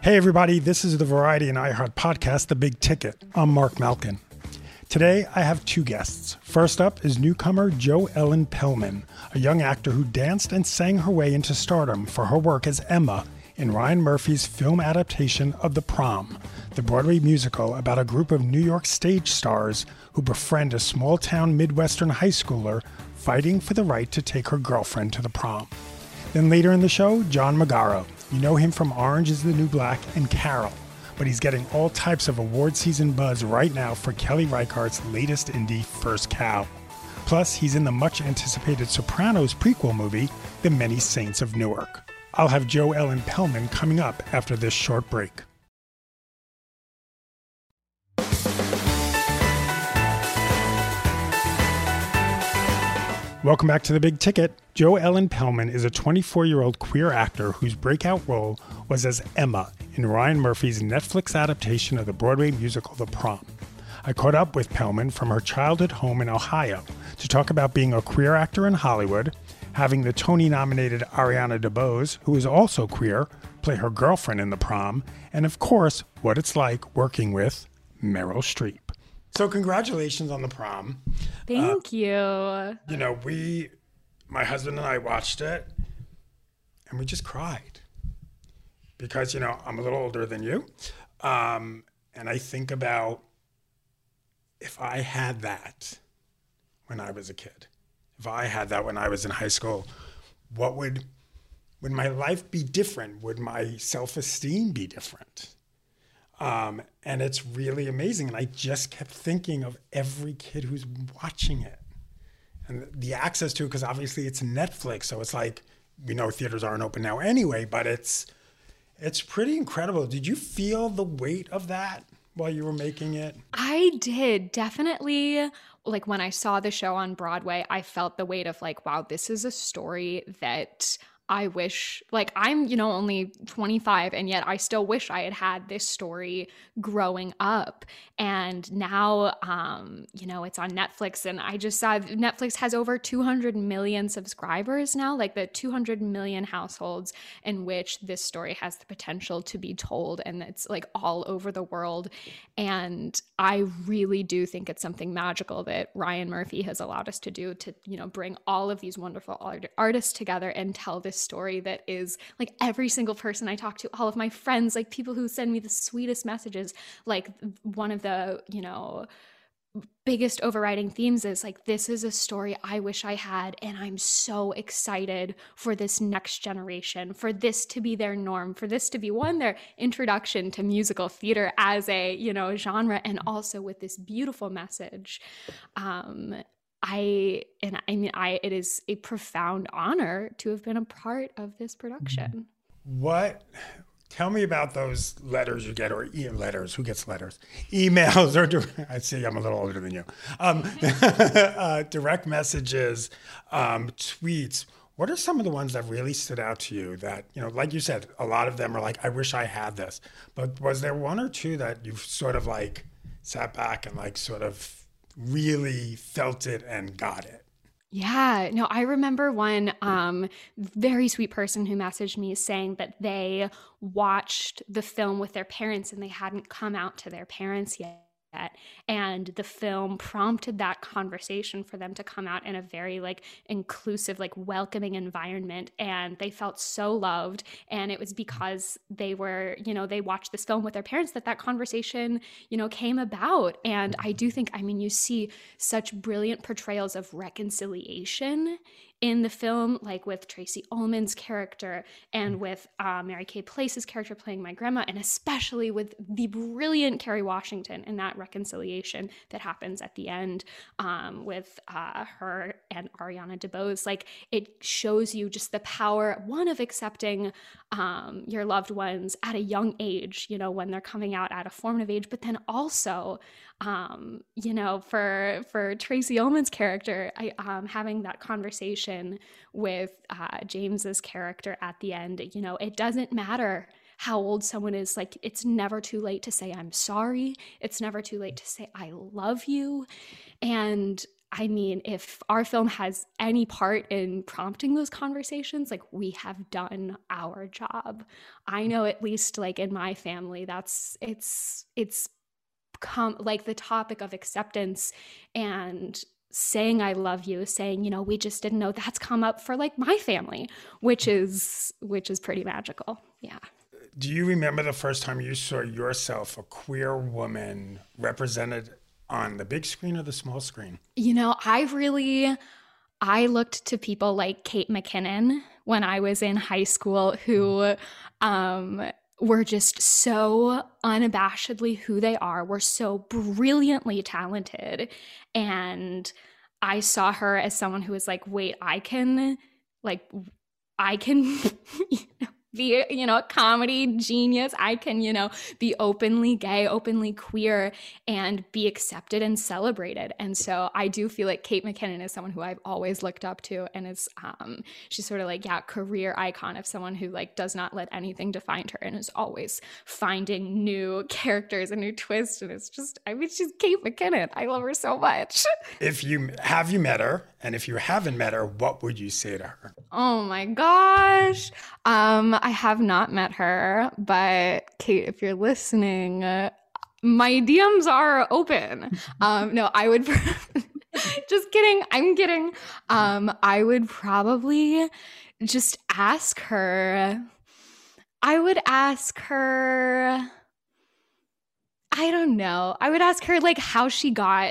Hey everybody, this is the Variety and iHeart podcast, The Big Ticket. I'm Mark Malkin. Today I have two guests. First up is newcomer Jo Ellen Pellman, a young actor who danced and sang her way into stardom for her work as Emma in Ryan Murphy's film adaptation of The Prom, the Broadway musical about a group of New York stage stars who befriend a small-town Midwestern high schooler fighting for the right to take her girlfriend to the prom. Then later in the show, John Magaro. You know him from Orange is the New Black and Carol, but he's getting all types of award season buzz right now for Kelly Reichardt's latest indie, First Cow. Plus, he's in the much-anticipated Sopranos prequel movie, The Many Saints of Newark. I'll have Jo Ellen Pellman coming up after this short break. Welcome back to The Big Ticket. Jo Ellen Pellman is a 24-year-old queer actor whose breakout role was as Emma in Ryan Murphy's Netflix adaptation of the Broadway musical The Prom. I caught up with Pellman from her childhood home in Ohio to talk about being a queer actor in Hollywood, having the Tony-nominated Ariana DeBose, who is also queer, play her girlfriend in The Prom, and of course, what it's like working with Meryl Streep. So congratulations on The Prom. Thank you. You know, my husband and I watched it and we just cried because, you know, I'm a little older than you. And I think about if I had that when I was a kid, if I had that when I was in high school, would my life be different? Would my self-esteem be different? And it's really amazing. And I just kept thinking of every kid who's watching it and the access to it, because obviously it's Netflix. So it's like, we know theaters aren't open now anyway, but it's pretty incredible. Did you feel the weight of that while you were making it? I did, definitely. Like when I saw the show on Broadway, I felt the weight of like, wow, this is a story that I wish, like I'm, only 25 and yet I still wish I had had this story growing up. And now, it's on Netflix and I just saw Netflix has over 200 million subscribers now, like the 200 million households in which this story has the potential to be told. And it's like all over the world. And I really do think it's something magical that Ryan Murphy has allowed us to do to, bring all of these wonderful artists together and tell this story that is like every single person I talk to, all of my friends, like people who send me the sweetest messages, like one of the, biggest overriding themes is like, this is a story I wish I had. And I'm so excited for this next generation, for this to be their norm, for this to be their introduction to musical theater as a, genre, and also with this beautiful message. It is a profound honor to have been a part of this production. Tell me about those letters you get, or letters. Who gets letters? Emails, or I see I'm a little older than you. Direct messages, tweets. What are some of the ones that really stood out to you that, like you said, a lot of them are like, I wish I had this. But was there one or two that you sort of like sat back and like sort of really felt it and got it? Yeah, no, I remember one very sweet person who messaged me saying that they watched the film with their parents and they hadn't come out to their parents yet. And the film prompted that conversation for them to come out in a very like inclusive, like welcoming environment. And they felt so loved. And it was because they were, they watched this film with their parents that conversation, came about. And I do think, you see such brilliant portrayals of reconciliation in the film, like with Tracey Ullman's character and with Mary Kay Place's character playing my grandma, and especially with the brilliant Kerry Washington in that reconciliation that happens at the end with her and Ariana DeBose. Like it shows you just the power, one, of accepting your loved ones at a young age, when they're coming out at a formative age, but then also for Tracey Ullman's character, having that conversation with James's character at the end, it doesn't matter how old someone is. Like, it's never too late to say, I'm sorry. It's never too late to say, I love you. And I mean, if our film has any part in prompting those conversations, like, we have done our job. I know, at least like in my family, it's come like the topic of acceptance and saying I love you, saying, we just didn't know, that's come up for like my family, which is pretty magical. Yeah. Do you remember the first time you saw yourself, a queer woman, represented on the big screen or the small screen? I looked to people like Kate McKinnon when I was in high school, who were just so unabashedly who they are, were so brilliantly talented. And I saw her as someone who was like, wait, I can be, a comedy genius. I can, be openly gay, openly queer, and be accepted and celebrated. And so I do feel like Kate McKinnon is someone who I've always looked up to, and is she's sort of like, career icon of someone who like does not let anything define her and is always finding new characters and new twists. And it's just, she's Kate McKinnon. I love her so much. Have you met her? And if you haven't met her, what would you say to her? Oh my gosh. I have not met her, but Kate, if you're listening, my DMs are open. No, I would just kidding. I'm kidding. I would probably just ask her. I would ask her, I don't know. I would ask her like how she got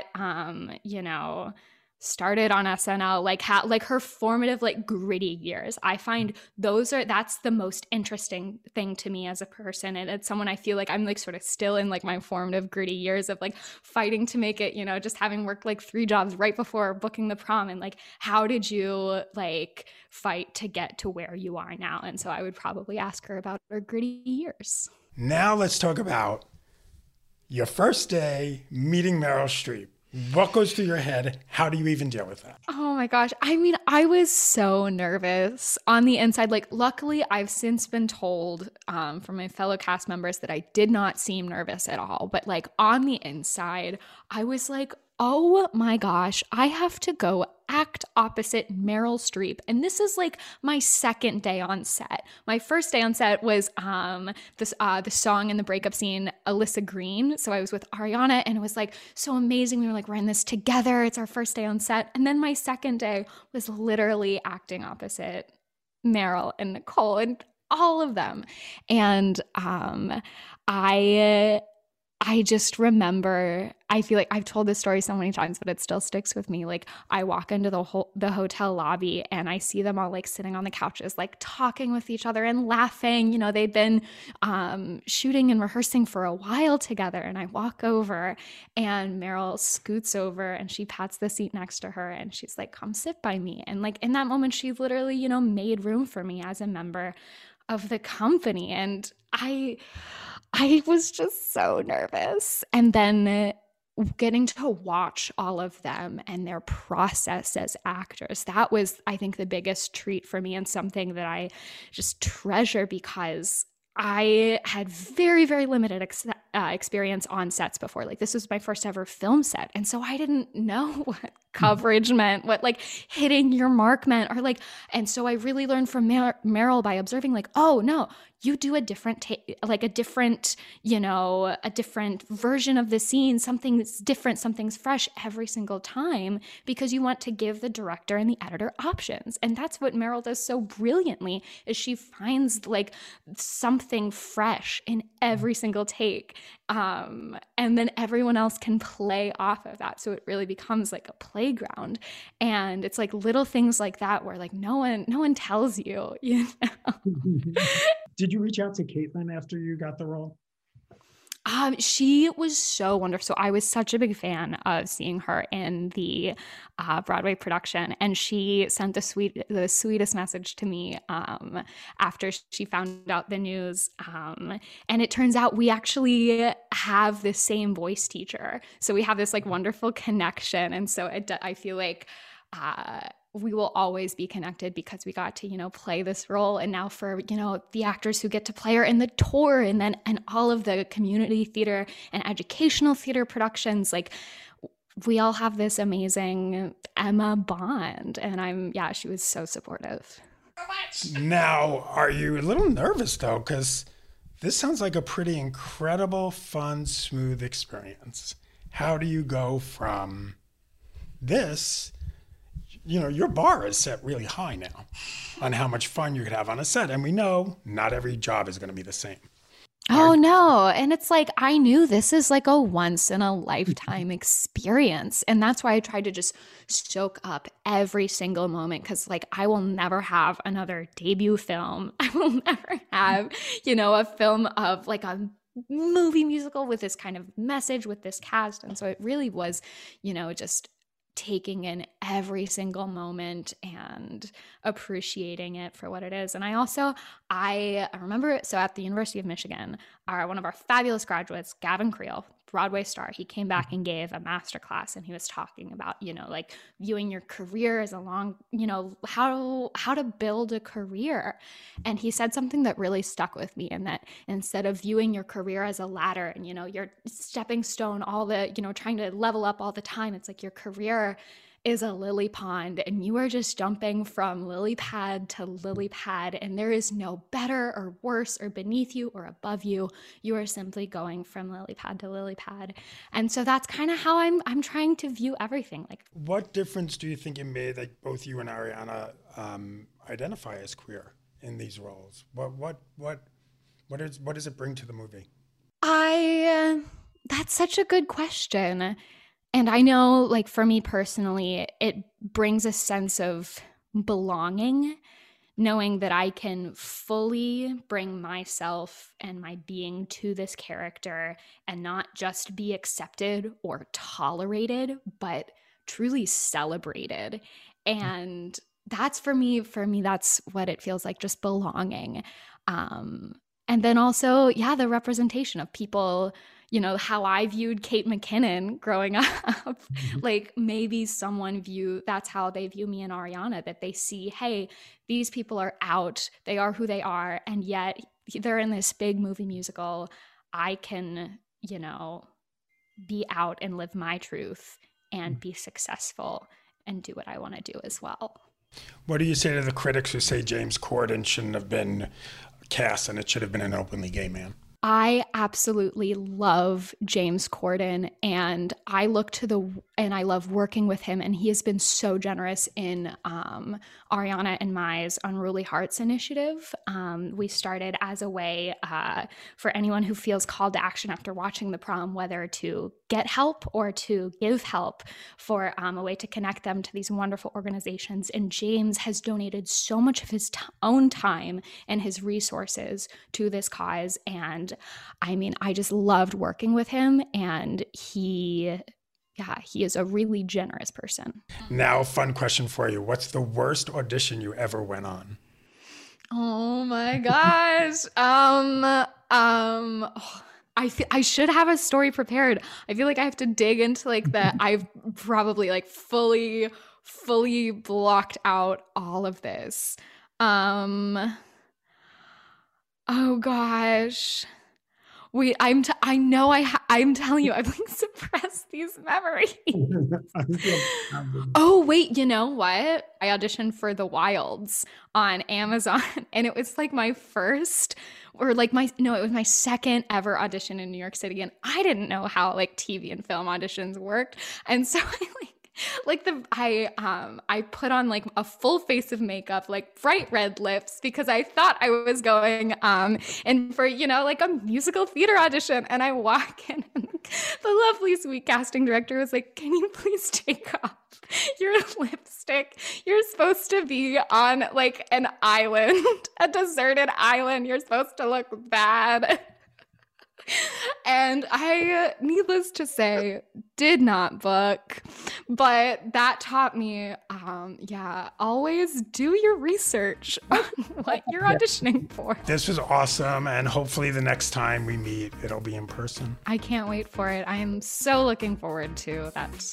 started on SNL, like how, like her formative, like gritty years. I find that's the most interesting thing to me as a person. And it's someone I feel like I'm like sort of still in like my formative gritty years of like fighting to make it, just having worked like 3 jobs right before booking the prom. And like, how did you like fight to get to where you are now? And so I would probably ask her about her gritty years. Now let's talk about your first day meeting Meryl Streep. What goes through your head? How do you even deal with that? Oh my gosh. I mean, I was so nervous on the inside. Like, luckily, I've since been told from my fellow cast members that I did not seem nervous at all. But like on the inside, I was like, oh my gosh, I have to go act opposite Meryl Streep. And this is like my second day on set. My first day on set was the song in the breakup scene, Alyssa Green. So I was with Ariana, and it was like so amazing. We were like, we're in this together. It's our first day on set. And then my second day was literally acting opposite Meryl and Nicole and all of them. And I just remember, I feel like I've told this story so many times, but it still sticks with me. Like, I walk into the hotel lobby and I see them all like sitting on the couches, like talking with each other and laughing. They'd been shooting and rehearsing for a while together. And I walk over and Meryl scoots over and she pats the seat next to her and she's like, come sit by me. And like in that moment, she literally, made room for me as a member of the company. And I was just so nervous. And then getting to watch all of them and their process as actors, that was, I think, the biggest treat for me, and something that I just treasure, because I had very, very limited experience on sets before. Like, this was my first ever film set. And so I didn't know what coverage meant, what like hitting your mark meant, or like, and so I really learned from Meryl by observing like, oh no, you do a different a different version of the scene, something that's different, something's fresh every single time, because you want to give the director and the editor options. And that's what Meryl does so brilliantly, is she finds like something fresh in every single take. And then everyone else can play off of that. So it really becomes like a playground. And it's like little things like that where like no one tells you, Did you reach out to Caitlin after you got the role? She was so wonderful. So I was such a big fan of seeing her in the Broadway production, and she sent the sweetest message to me after she found out the news. And it turns out we actually have the same voice teacher, so we have this like wonderful connection. And so I feel like we will always be connected, because we got to, play this role. And now for, the actors who get to play her in the tour, and all of the community theater and educational theater productions, like we all have this amazing Emma bond. And she was so supportive. Now, are you a little nervous though? Because this sounds like a pretty incredible, fun, smooth experience. How do you go from this? Your bar is set really high now on how much fun you could have on a set. And we know not every job is going to be the same. Oh, no. And it's like, I knew this is like a once in a lifetime experience. And that's why I tried to just soak up every single moment. Because like, I will never have another debut film. I will never have, a film of like a movie musical with this kind of message with this cast. And so it really was, just taking in every single moment and appreciating it for what it is. And I remember, so at the University of Michigan, one of our fabulous graduates, Gavin Creel, Broadway star, he came back and gave a masterclass, and he was talking about, like viewing your career as a long, how to build a career. And he said something that really stuck with me, and that instead of viewing your career as a ladder and, your stepping stone, all the, trying to level up all the time, it's like your career is a lily pond, and you are just jumping from lily pad to lily pad, and there is no better or worse or beneath you or above you. You are simply going from lily pad to lily pad. And so that's kind of how I'm trying to view everything. Like, what difference do you think it made that both you and Ariana identify as queer in these roles? What does it bring to the movie? That's such a good question. And I know, like, for me personally, it brings a sense of belonging, knowing that I can fully bring myself and my being to this character and not just be accepted or tolerated, but truly celebrated. And that's for me, that's what it feels like, just belonging. And then also, the representation of people, how I viewed Kate McKinnon growing up. Like, maybe that's how they view me and Ariana, that they see, hey, these people are out, they are who they are, and yet they're in this big movie musical. I can, be out and live my truth and be successful and do what I want to do as well. What do you say to the critics who say James Corden shouldn't have been cast and it should have been an openly gay man? I absolutely love James Corden, and I love working with him, and he has been so generous in Ariana and Mai's Unruly Hearts initiative. We started as a way for anyone who feels called to action after watching the prom, whether to get help or to give help, for a way to connect them to these wonderful organizations. And James has donated so much of his own time and his resources to this cause. And I just loved working with him, and he is a really generous person. Now, fun question for you. What's the worst audition you ever went on? Oh my gosh. I should have a story prepared. I feel like I have to dig into like I've probably like fully blocked out all of this. Oh gosh. Wait, I'm telling you, I've like suppressed these memories. Oh, wait, you know what? I auditioned for The Wilds on Amazon, and it was like my second ever audition in New York City. And I didn't know how like TV and film auditions worked. And so I put on like a full face of makeup, like bright red lips, because I thought I was going in for, like a musical theater audition. And I walk in, and the lovely sweet casting director was like, "Can you please take off your lipstick? You're supposed to be on like an island, a deserted island. You're supposed to look bad." And I, needless to say, did not book, but that taught me, always do your research on what you're auditioning for. This was awesome, and hopefully the next time we meet, it'll be in person. I can't wait for it. I am so looking forward to that.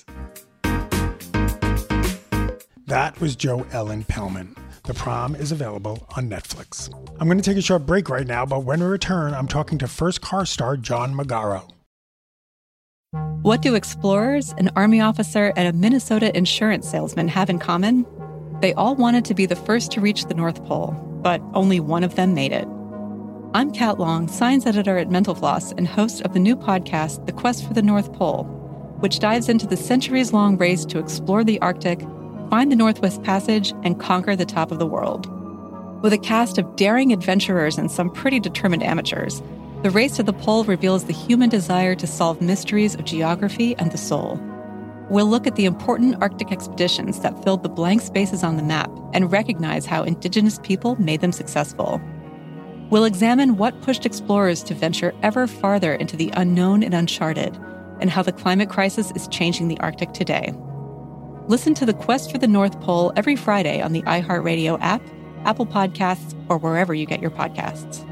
That was Jo Ellen Pellman. The Prom is available on Netflix. I'm going to take a short break right now, but when we return, I'm talking to First Car star John Magaro. What do explorers, an Army officer, and a Minnesota insurance salesman have in common? They all wanted to be the first to reach the North Pole, but only one of them made it. I'm Kat Long, science editor at Mental Floss and host of the new podcast, The Quest for the North Pole, which dives into the centuries-long race to explore the Arctic, find the Northwest Passage, and conquer the top of the world. With a cast of daring adventurers and some pretty determined amateurs, the race to the pole reveals the human desire to solve mysteries of geography and the soul. We'll look at the important Arctic expeditions that filled the blank spaces on the map and recognize how Indigenous people made them successful. We'll examine what pushed explorers to venture ever farther into the unknown and uncharted, and how the climate crisis is changing the Arctic today. Listen to The Quest for the North Pole every Friday on the iHeartRadio app, Apple Podcasts, or wherever you get your podcasts.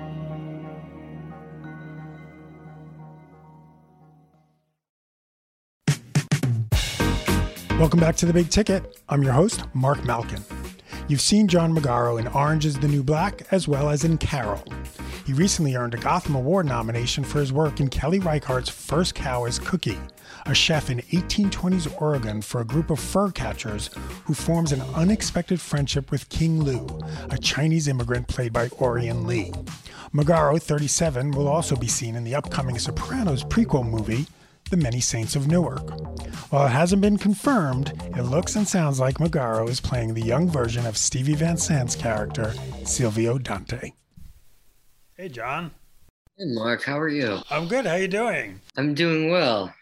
Welcome back to The Big Ticket. I'm your host, Mark Malkin. You've seen John Magaro in Orange is the New Black, as well as in Carol. He recently earned a Gotham Award nomination for his work in Kelly Reichardt's First Cow is Cookie, a chef in 1820s Oregon for a group of fur catchers who forms an unexpected friendship with King Lu, a Chinese immigrant played by Orion Lee. Magaro, 37, will also be seen in the upcoming Sopranos prequel movie, The Many Saints of Newark. While it hasn't been confirmed, it looks and sounds like Magaro is playing the young version of Stevie Van Sant's character, Silvio Dante. Hey, John. Hey, Mark. How are you? I'm good. How you doing? I'm doing well.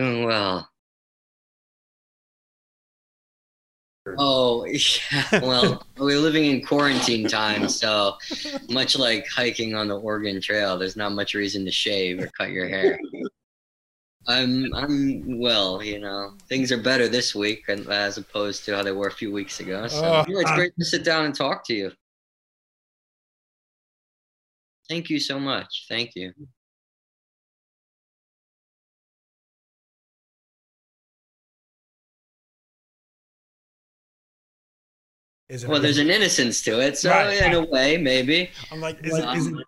Oh, yeah. Well, we're living in quarantine time, so much like hiking on the Oregon Trail, there's not much reason to shave or cut your hair. I'm well, things are better this week as opposed to how they were a few weeks ago. So it's great to sit down and talk to you. Thank you so much. Thank you. Well, there's an innocence to it, so right. In a way, maybe. I'm like, is it?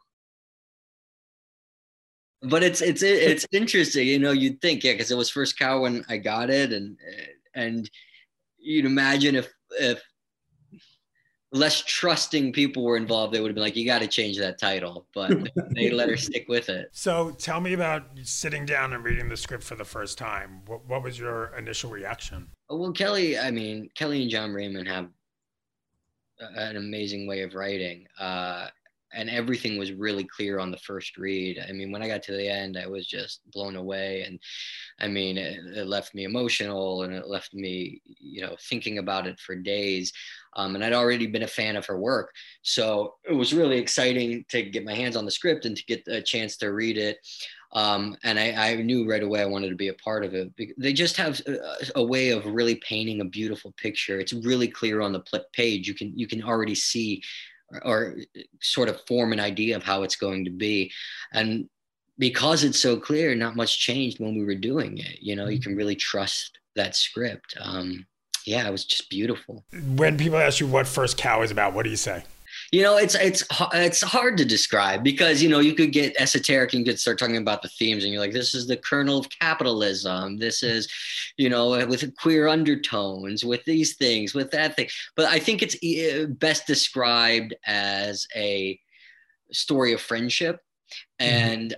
But it's interesting, you'd think, because it was First Cow when I got it, and you'd imagine if less trusting people were involved, they would have been like, you got to change that title, but they let her stick with it. So tell me about sitting down and reading the script for the first time. What was your initial reaction? Well, Kelly and John Raymond have an amazing way of writing. And everything was really clear on the first read. I mean, when I got to the end, I was just blown away. And I mean, it left me emotional, and it left me, thinking about it for days. And I'd already been a fan of her work. So it was really exciting to get my hands on the script and to get a chance to read it. And I knew right away I wanted to be a part of it. They just have a way of really painting a beautiful picture. It's really clear on the page. You can already see or sort of form an idea of how it's going to be. And because it's so clear, not much changed when we were doing it. You can really trust that script. It was just beautiful. When people ask you what First Cow is about, what do you say? It's hard to describe because, you could get esoteric and start talking about the themes, and you're like, this is the kernel of capitalism. This is, with queer undertones, with these things, with that thing. But I think it's best described as a story of friendship. And,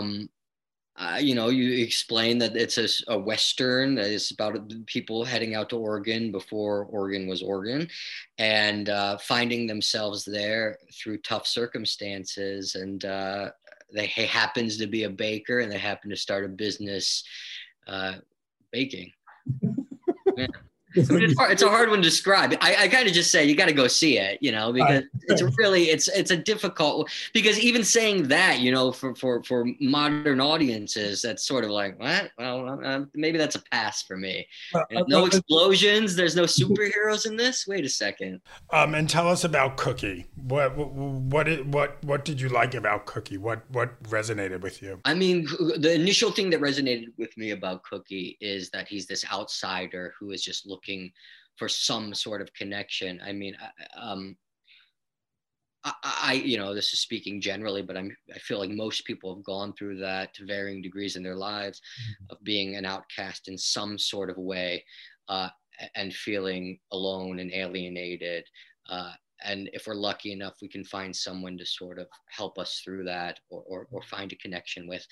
you explain that it's a Western that is about people heading out to Oregon before Oregon was Oregon, and finding themselves there through tough circumstances. And they happens to be a baker, and they happen to start a business baking. Yeah. I mean, it's a hard one to describe. I kind of just say you got to go see it, because it's really it's a difficult, because even saying that, for modern audiences, that's sort of like, what? Well, maybe that's a pass for me. No explosions. There's no superheroes in this. Wait a second. And tell us about Cookie. What did you like about Cookie? What resonated with you? I mean, the initial thing that resonated with me about Cookie is that he's this outsider who is just looking for some sort of connection. I mean, this is speaking generally, but I feel like most people have gone through that to varying degrees in their lives, of being an outcast in some sort of way, and feeling alone and alienated. And if we're lucky enough, we can find someone to sort of help us through that, or find a connection with.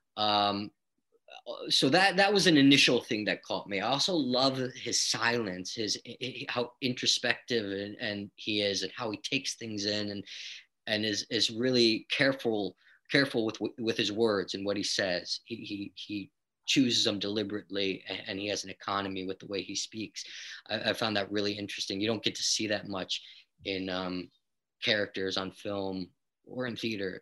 So that was an initial thing that caught me. I also love his silence, how introspective and he is, and how he takes things in, and is really careful with his words and what he says. He chooses them deliberately, and he has an economy with the way he speaks. I found that really interesting. You don't get to see that much in characters on film or in theater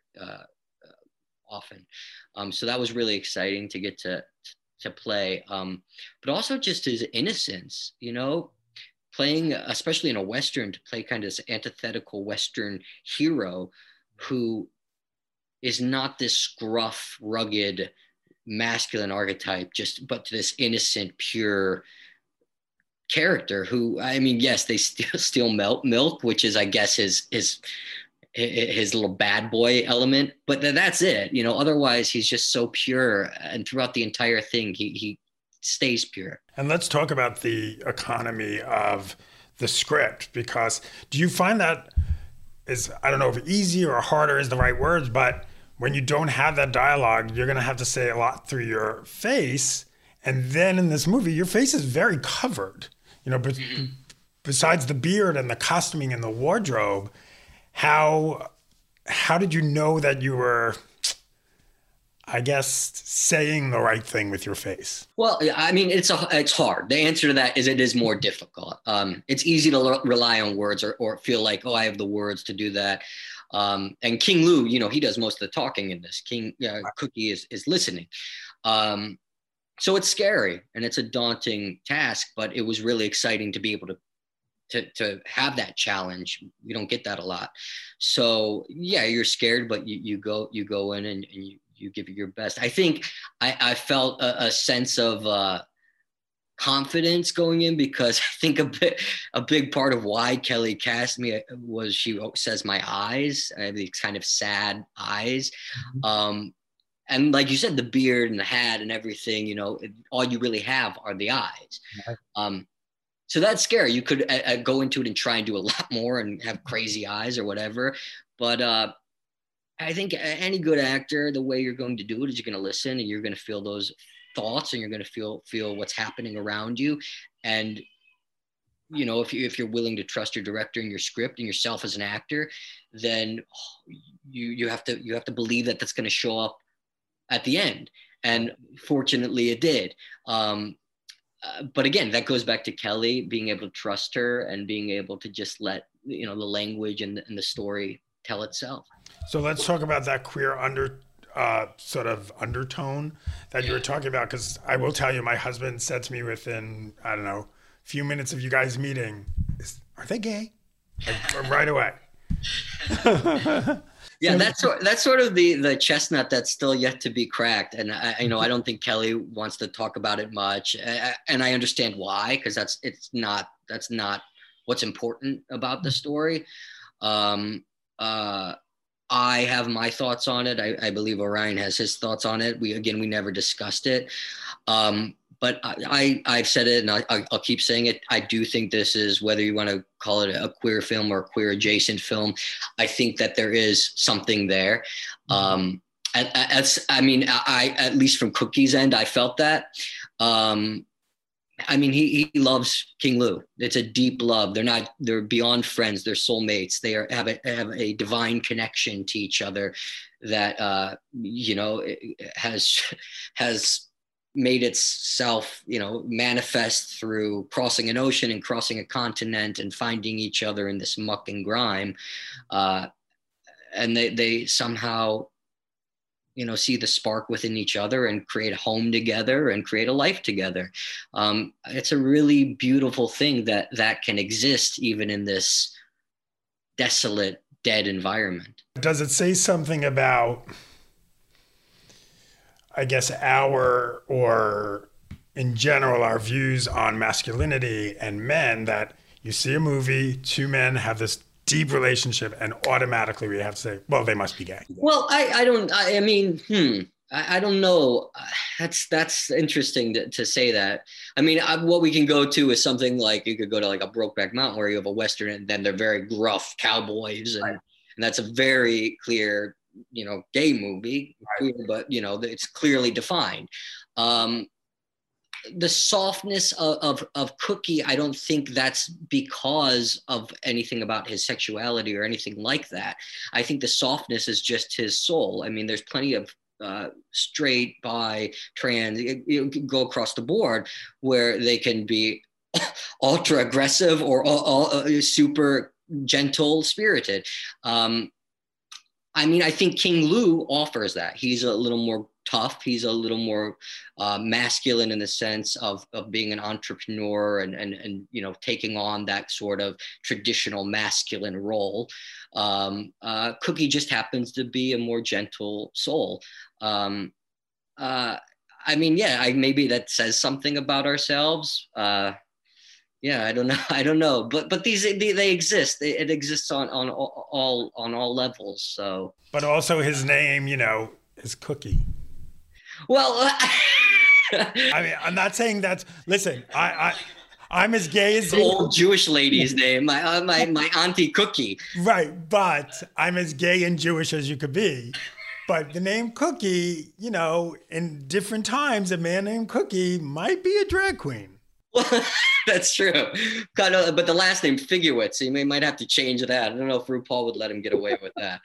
often. So that was really exciting to get to play. But also just his innocence, playing, especially in a Western, to play kind of this antithetical Western hero who is not this gruff, rugged, masculine archetype, but this innocent, pure character who, I mean, yes, they steal milk, which is, I guess, his little bad boy element, but that's it. Otherwise he's just so pure, and throughout the entire thing he stays pure. And let's talk about the economy of the script, because do you find that is, I don't know if easy or harder is the right words, but when you don't have that dialogue, you're going to have to say a lot through your face. And then in this movie, your face is very covered, but besides the beard and the costuming and the wardrobe. How did you know that you were, I guess, saying the right thing with your face? Well, I mean, it's hard. The answer to that is it is more difficult. It's easy to rely on words or feel like, I have the words to do that. And King Lou, he does most of the talking in this. Cookie is listening. So it's scary and it's a daunting task, but it was really exciting to be able to have that challenge. We don't get that a lot. So yeah, you're scared, but you go in and you give it your best. I think I felt a sense of confidence going in, because I think a big part of why Kelly cast me was, she says my eyes, I have these kind of sad eyes. And like you said, the beard and the hat and everything, all you really have are the eyes. So that's scary. You could go into it and try and do a lot more and have crazy eyes or whatever. But I think any good actor, the way you're going to do it is you're going to listen, and you're going to feel those thoughts, and you're going to feel what's happening around you. And, if you're willing to trust your director and your script and yourself as an actor, then you have to believe that that's going to show up at the end. And fortunately it did. But again, that goes back to Kelly being able to trust her and being able to just let the language and the story tell itself. So let's talk about that queer sort of undertone that you were talking about, because I will tell you, my husband said to me within, I don't know, a few minutes of you guys meeting, are they gay? Like, right away. Yeah, that's sort of the chestnut that's still yet to be cracked. And I don't think Kelly wants to talk about it much. And I understand why, because that's not what's important about the story. I have my thoughts on it. I believe Orion has his thoughts on it. We never discussed it. But I've said it, and I'll keep saying it. I do think this is, whether you want to call it a queer film or a queer adjacent film, I think that there is something there. At least from Cookie's end, I felt that. He loves King Lou. It's a deep love. They're beyond friends. They're soulmates. They have a divine connection to each other that, has made itself, manifest through crossing an ocean and crossing a continent and finding each other in this muck and grime. And they somehow, see the spark within each other and create a home together and create a life together. It's a really beautiful thing that can exist even in this desolate, dead environment. Does it say something about, I guess, or in general, our views on masculinity and men, that you see a movie, two men have this deep relationship, and automatically we have to say, well, they must be gay. Well, I don't know. That's interesting to say that. I mean, what we can go to is something like, you could go to like a Brokeback Mountain where you have a Western and then they're very gruff cowboys. And that's a very clear, gay movie, but, it's clearly defined. The softness of Cookie, I don't think that's because of anything about his sexuality or anything like that. I think the softness is just his soul. I mean, there's plenty of straight, bi, trans, you go across the board where they can be ultra aggressive or super gentle spirited. I mean, I think King Lou offers that. He's a little more tough. He's a little more masculine in the sense of being an entrepreneur and taking on that sort of traditional masculine role. Cookie just happens to be a more gentle soul. I mean, yeah, maybe that says something about ourselves. Yeah, I don't know, but they exist. It exists on all levels. So, but also his name, is Cookie. Well, I mean, I'm not saying that's. Listen, I'm as gay as the old Jewish lady's name, my auntie Cookie. Right, but I'm as gay and Jewish as you could be. But the name Cookie, in different times, a man named Cookie might be a drag queen. Well, that's true. But the last name Figurewitz, so you might have to change that. I don't know if RuPaul would let him get away with that.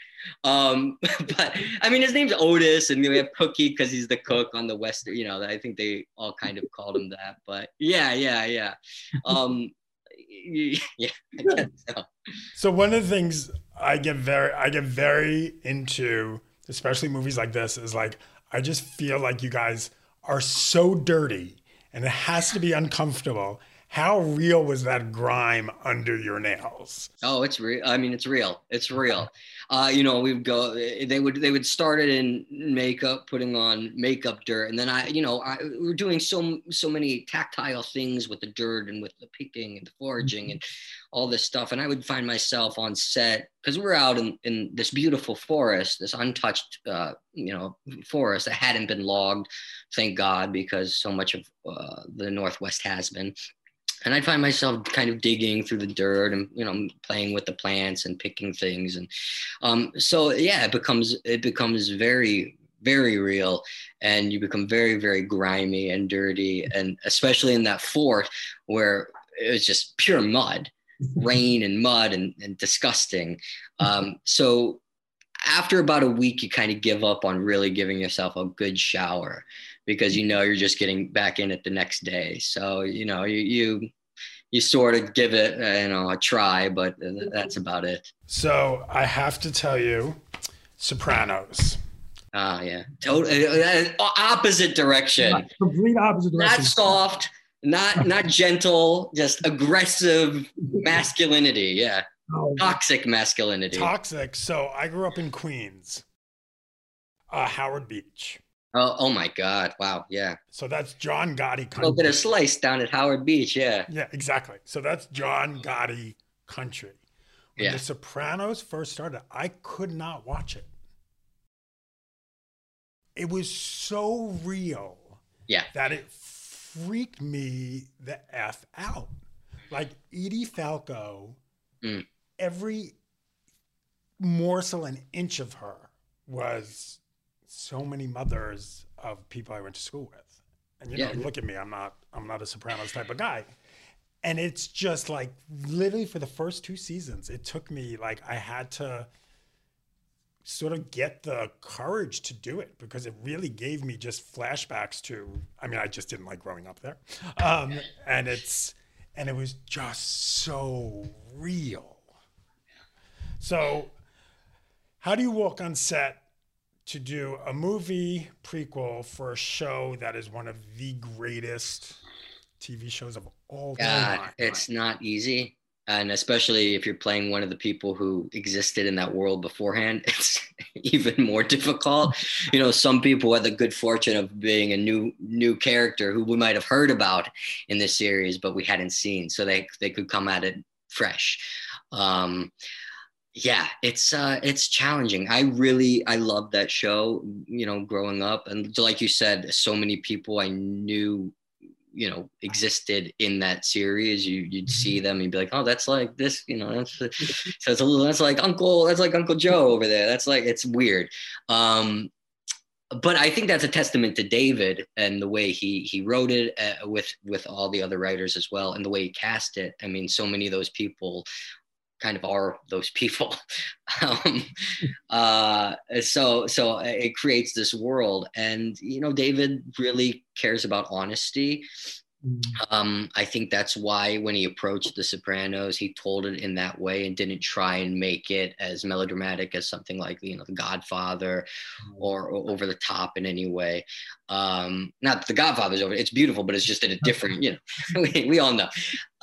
But I mean, his name's Otis, and we have Cookie because he's the cook on the Western. I think they all kind of called him that. But yeah. Yeah, I guess so. So one of the things I get very into, especially movies like this, is like I just feel like you guys are so dirty. And it has to be uncomfortable. How real was that grime under your nails? Oh, it's real. I mean, it's real. It's real. We'd go. They would start it in makeup, putting on makeup dirt, and then we're doing so many tactile things with the dirt and with the picking and the foraging and all this stuff. And I would find myself on set because we're out in this beautiful forest, this untouched forest that hadn't been logged, thank God, because so much of the Northwest has been. And I'd find myself kind of digging through the dirt and, playing with the plants and picking things. And so, yeah, it becomes very, very real. And you become very, very grimy and dirty. And especially in that fort where it was just pure mud, rain and mud and disgusting. So after about a week, you kind of give up on really giving yourself a good shower because you're just getting back in it the next day. So you sort of give it a try, but that's about it. So I have to tell you, Sopranos. Yeah, totally opposite direction. Complete opposite direction. Not soft, not gentle, just aggressive masculinity. Yeah. Toxic masculinity. Toxic. So I grew up in Queens, Howard Beach. Oh my God. Wow. Yeah. So that's John Gotti country. A little bit of slice down at Howard Beach. Yeah. Yeah, exactly. So that's John Gotti country. When The Sopranos first started, I could not watch it. It was so real that it freaked me the F out. Like Edie Falco, every morsel and inch of her was so many mothers of people I went to school with. And look at me, I'm not a Sopranos type of guy. And it's just like literally for the first 2 seasons, it took me like I had to sort of get the courage to do it because it really gave me just flashbacks to, I just didn't like growing up there. And it was just so real. So how do you walk on set to do a movie prequel for a show that is one of the greatest TV shows of all time? God, it's not easy. And especially if you're playing one of the people who existed in that world beforehand, it's even more difficult. Some people had the good fortune of being a new character who we might have heard about in this series, but we hadn't seen. So they could come at it fresh. Yeah, it's challenging. I loved that show, growing up. And like you said, so many people I knew, existed in that series. You'd see them, you'd be like, oh, that's like this, so that's like Uncle Joe over there. That's like, it's weird. But I think that's a testament to David and the way he wrote it, with all the other writers as well, and the way he cast it. I mean, so many of those people kind of are those people. um, so it creates this world, and David really cares about honesty. I think that's why when he approached The Sopranos, he told it in that way and didn't try and make it as melodramatic as something like The Godfather, or over the top in any way. Not that The Godfather's over; it's beautiful, but it's just in a different. We all know.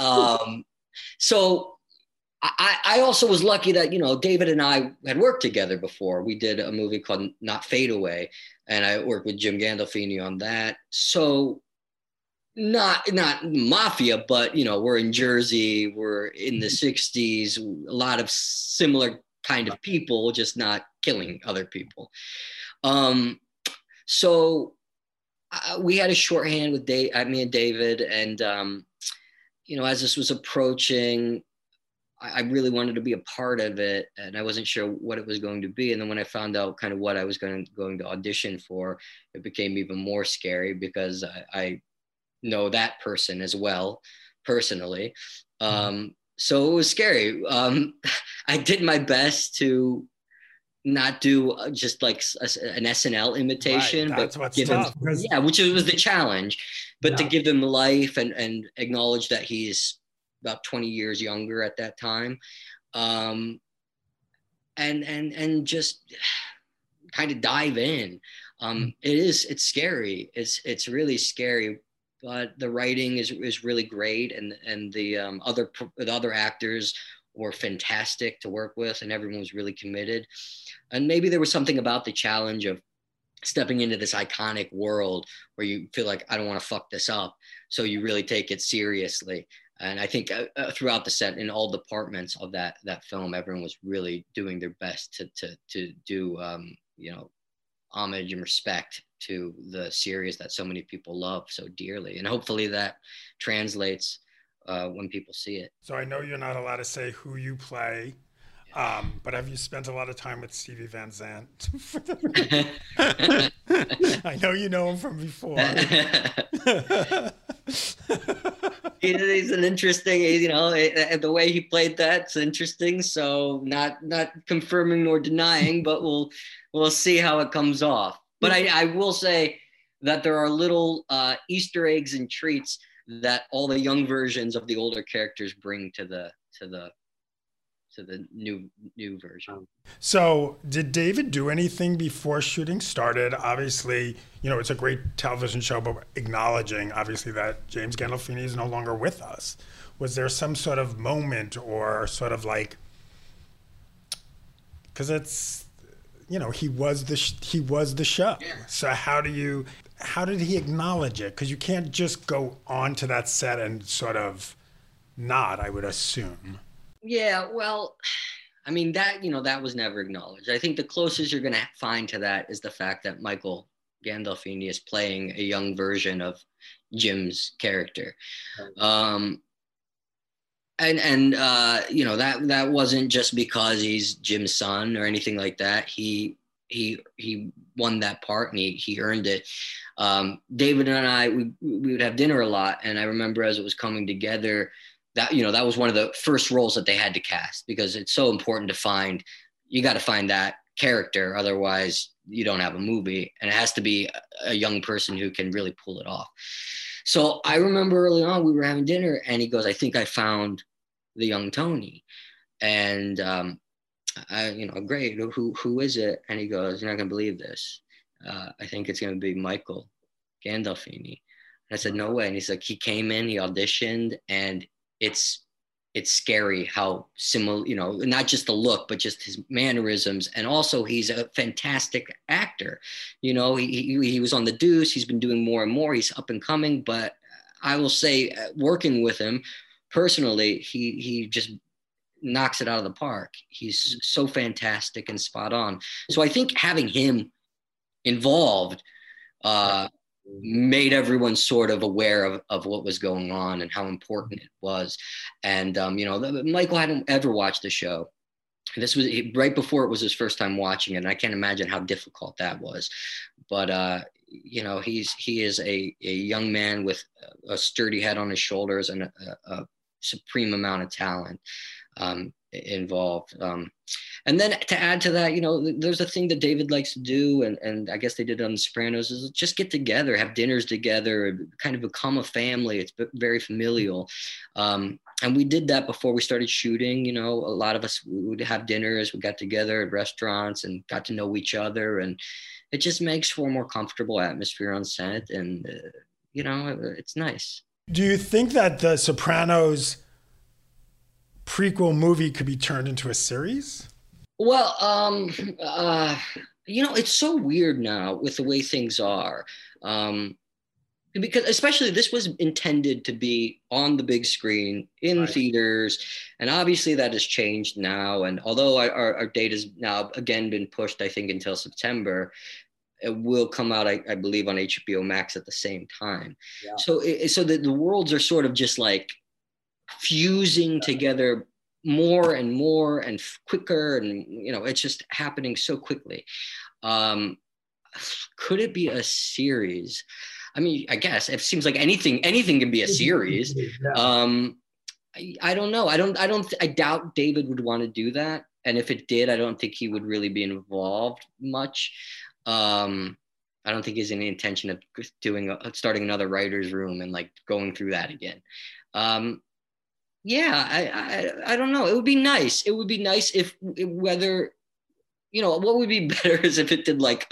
So I also was lucky that David and I had worked together before. We did a movie called Not Fade Away, and I worked with Jim Gandolfini on that. So not mafia, but we're in Jersey, we're in the 60s, a lot of similar kind of people, just not killing other people. So we had a shorthand with me and David, and as this was approaching, I really wanted to be a part of it, and I wasn't sure what it was going to be. And then when I found out kind of what I was going to audition for, it became even more scary, because I know that person as well personally. So it was scary. I did my best to not do just like an SNL imitation, right, that's but what's give tough, him, which was the challenge, but to give him life and acknowledge that he's about 20 years younger at that time. And just kind of dive in. It's scary. It's really scary, but the writing is really great. And the other actors were fantastic to work with, and everyone was really committed. And maybe there was something about the challenge of stepping into this iconic world where you feel like, I don't want to fuck this up. So you really take it seriously. And I think throughout the set, in all departments of that film, everyone was really doing their best to do homage and respect to the series that so many people love so dearly. And hopefully that translates when people see it. So I know you're not allowed to say who you play, but have you spent a lot of time with Stevie Van Zandt? I know you know him from before. He's an interesting, the way he played that's interesting. So not confirming nor denying, but we'll see how it comes off. But I will say that there are little Easter eggs and treats that all the young versions of the older characters bring to the new version. So did David do anything before shooting started? Obviously, it's a great television show, but acknowledging obviously that James Gandolfini is no longer with us. Was there some sort of moment, or sort of like, because it's, he was the show. Yeah. So how did he acknowledge it? Because you can't just go onto that set and sort of nod, I would assume. Yeah, well, I mean, that was never acknowledged. I think the closest you're going to find to that is the fact that Michael Gandolfini is playing a young version of Jim's character. And that wasn't just because he's Jim's son or anything like that. He won that part, and he earned it. David and I, we would have dinner a lot. And I remember as it was coming together, that was one of the first roles that they had to cast, because it's so important to you got to find that character. Otherwise you don't have a movie, and it has to be a young person who can really pull it off. So I remember early on we were having dinner, and he goes, I think I found the young Tony. And great, who is it? And he goes, you're not gonna believe this. I think it's gonna be Michael Gandolfini. And I said, no way. And he's like, he came in, he auditioned, and it's scary how similar, not just the look, but just his mannerisms. And also he's a fantastic actor. He was on The Deuce. He's been doing more and more. He's up and coming. But I will say, working with him personally, he just knocks it out of the park. He's so fantastic and spot on. So I think having him involved made everyone sort of aware of what was going on and how important it was. And, Michael hadn't ever watched the show. This was right before it was his first time watching it. And I can't imagine how difficult that was. But, he is a young man with a sturdy head on his shoulders and a supreme amount of talent involved. And then to add to that, there's a thing that David likes to do, and I guess they did it on The Sopranos, is just get together, have dinners together, kind of become a family. It's very familial. And we did that before we started shooting. A lot of us would have dinners, we got together at restaurants and got to know each other. And it just makes for a more comfortable atmosphere on set. And, it's nice. Do you think that The Sopranos prequel movie could be turned into a series? Well, it's so weird now with the way things are. Because especially this was intended to be on the big screen in theaters. And obviously that has changed now. And although our date has now again been pushed, I think, until September, it will come out, I believe, on HBO Max at the same time. Yeah. So the worlds are sort of just like fusing together more and more and quicker. And, it's just happening so quickly. Could it be a series? I mean, I guess it seems like anything can be a series. Yeah. I don't know. I doubt David would want to do that. And if it did, I don't think he would really be involved much. I don't think he's any intention of starting another writer's room and like going through that again. I don't know. It would be nice. It would be nice if what would be better is if it did like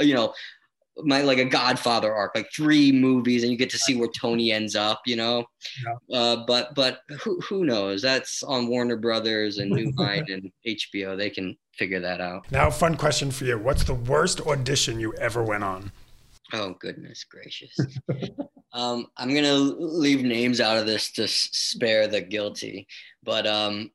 a Godfather arc, like 3 movies, and you get to see where Tony ends up, Yeah. But who knows? That's on Warner Brothers and New Line and HBO. They can figure that out. Now, fun question for you. What's the worst audition you ever went on? Oh, goodness gracious. I'm going to leave names out of this to spare the guilty. But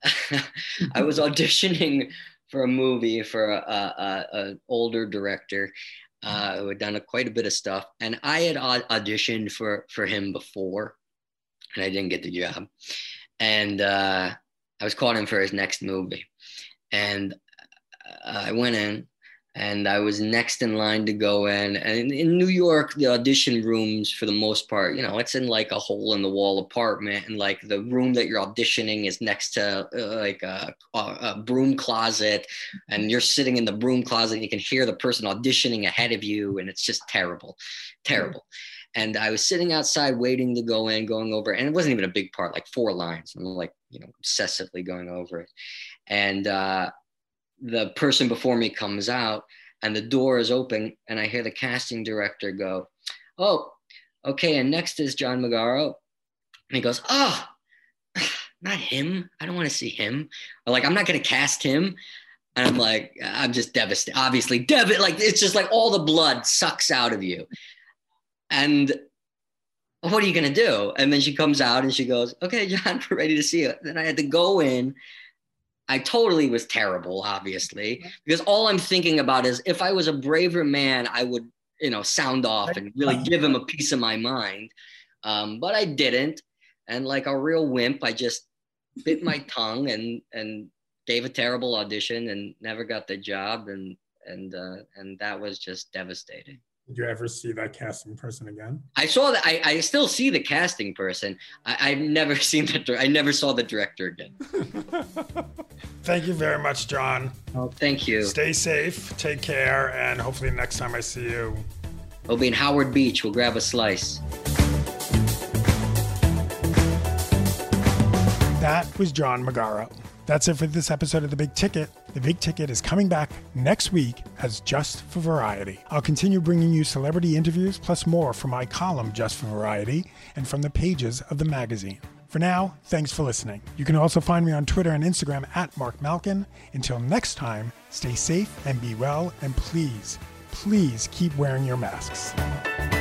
I was auditioning for a movie for an older director who had done quite a bit of stuff. And I had auditioned for him before, and I didn't get the job. And I was calling him for his next movie. And I went in, and I was next in line to go in. And in New York, the audition rooms, for the most part, it's in like a hole in the wall apartment. And like the room that you're auditioning is next to like a broom closet. And you're sitting in the broom closet and you can hear the person auditioning ahead of you. And it's just terrible. And I was sitting outside waiting to go in, going over, and it wasn't even a big part, like 4 lines. I'm like, obsessively going over it. And the person before me comes out and the door is open, and I hear the casting director go, "Oh, okay. And next is John Magaro." And he goes, "Oh, not him. I don't want to see him." I'm not going to cast him. And I'm like, I'm just devastated. Obviously, like, it's just like all the blood sucks out of you. And what are you going to do? And then she comes out and she goes, "Okay, John, we're ready to see you." Then I had to go in. I totally was terrible, obviously, because all I'm thinking about is if I was a braver man, I would, sound off and really give him a piece of my mind. But I didn't. And like a real wimp, I just bit my tongue and gave a terrible audition and never got the job. And that was just devastating. Did you ever see that casting person again? I saw that. I still see the casting person. I've never seen I never saw the director again. Thank you very much, John. Oh, thank you. Stay safe, take care, and hopefully next time I see you, we'll be in Howard Beach. We'll grab a slice. That was John Magaro. That's it for this episode of The Big Ticket. The Big Ticket is coming back next week as Just for Variety. I'll continue bringing you celebrity interviews plus more from my column Just for Variety and from the pages of the magazine. For now, thanks for listening. You can also find me on Twitter and Instagram at Mark Malkin. Until next time, stay safe and be well, and please, please keep wearing your masks.